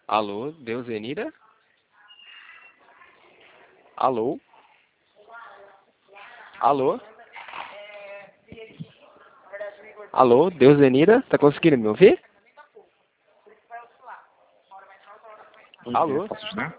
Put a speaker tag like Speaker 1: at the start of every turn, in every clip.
Speaker 1: Alô, Deusenira? Alô? Alô? Alô, Deusenira? Tá conseguindo me ouvir?
Speaker 2: Bom dia,
Speaker 1: Alô?
Speaker 2: posso ajudar?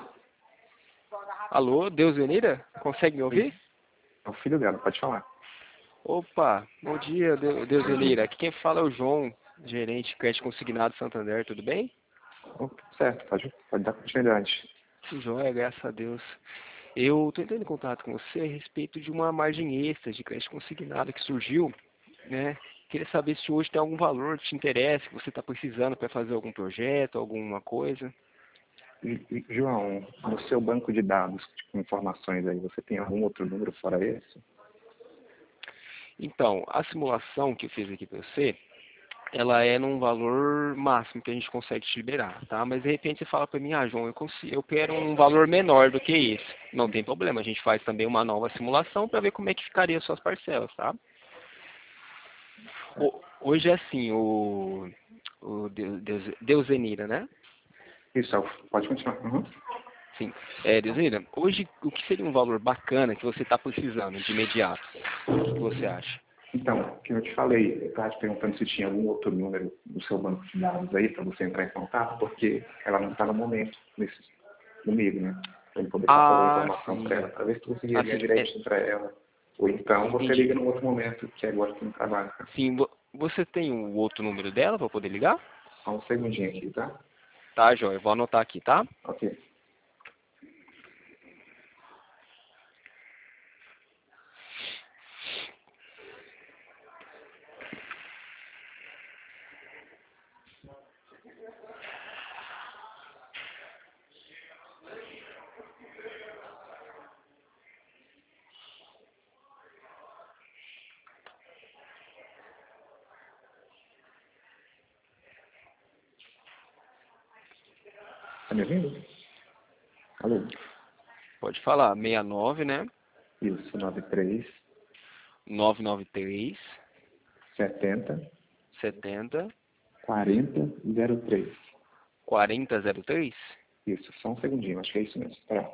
Speaker 1: Alô, Deusenira? Consegue me
Speaker 2: Oi,
Speaker 1: ouvir?
Speaker 2: é o filho dela, pode falar.
Speaker 1: Opa, bom dia, Deusenira. Aqui quem fala é o João, gerente de crédito consignado Santander, tudo bem?
Speaker 2: Oh, certo, pode dar continuidade.
Speaker 1: Joia, graças a Deus. Eu estou entrando em contato com você a respeito de uma margem extra de crédito consignado que surgiu, né? Queria saber se hoje tem algum valor que te interessa, que você está precisando para fazer algum projeto, alguma coisa.
Speaker 2: João, no seu banco de dados com informações aí, você tem algum outro número fora esse?
Speaker 1: Então, a simulação que eu fiz aqui para você, ela é num valor máximo que a gente consegue te liberar, tá? Mas de repente você fala para mim, João, eu quero um valor menor do que esse. Não tem problema, a gente faz também uma nova simulação para ver como é que ficaria as suas parcelas, tá? Hoje é assim, o Deusenira, né?
Speaker 2: Isso, pode continuar. Uhum.
Speaker 1: Sim. Deusenira, hoje o que seria um valor bacana que você está precisando de imediato? O que você acha?
Speaker 2: Então, que eu te falei, eu estava te perguntando se tinha algum outro número do seu banco de dados aí para você entrar em contato, porque ela não está no momento comigo, né? Para ele poder passar a
Speaker 1: Ah,
Speaker 2: informação para
Speaker 1: sim.
Speaker 2: ela, para ver se tu conseguia ligar
Speaker 1: Assim,
Speaker 2: direitinho para ela. Ou então você
Speaker 1: entendi.
Speaker 2: liga num outro momento, que é agora que não trabalha.
Speaker 1: Sim, você tem o outro número dela para poder ligar?
Speaker 2: Só um segundinho aqui, tá?
Speaker 1: Tá, joia. Eu vou anotar aqui, tá?
Speaker 2: Ok. Tá me ouvindo? Alô?
Speaker 1: Pode falar. 69, né?
Speaker 2: Isso, 93
Speaker 1: 993
Speaker 2: 70
Speaker 1: 70
Speaker 2: 40 03.
Speaker 1: 4003.
Speaker 2: Isso, só um segundinho, acho que é isso mesmo. Espera.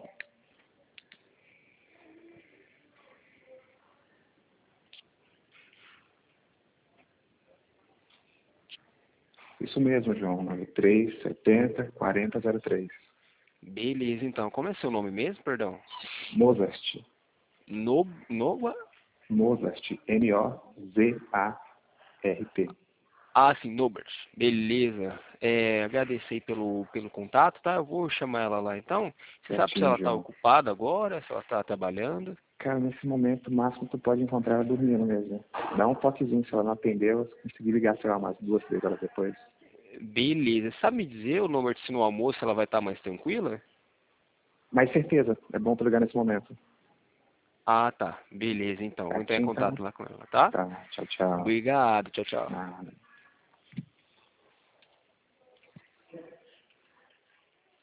Speaker 2: Isso mesmo, João, 93 70 40 03.
Speaker 1: Beleza, então. Como é seu nome mesmo, perdão?
Speaker 2: Mozart.
Speaker 1: Nova?
Speaker 2: Mozart, Mozart.
Speaker 1: Ah, sim, Nobert. Beleza. Agradecer aí pelo contato, tá? Eu vou chamar ela lá então. Você sabe se
Speaker 2: Certinho,
Speaker 1: ela está
Speaker 2: João.
Speaker 1: ocupada agora, se ela está trabalhando?
Speaker 2: Cara, nesse momento, o máximo que tu pode encontrar ela dormindo mesmo. Dá um toquezinho, se ela não atender, você conseguir ligar, sei lá, umas 2, 3 horas depois.
Speaker 1: Beleza. Sabe me dizer o Nobert se no almoço ela vai estar mais tranquila?
Speaker 2: Mas certeza, é bom tu ligar nesse momento.
Speaker 1: Ah, tá. Beleza, então. Vou entrar em
Speaker 2: Certinho, então?
Speaker 1: contato lá com ela, tá?
Speaker 2: Tá, tchau, tchau.
Speaker 1: Obrigado. Tchau, tchau.
Speaker 2: Nada.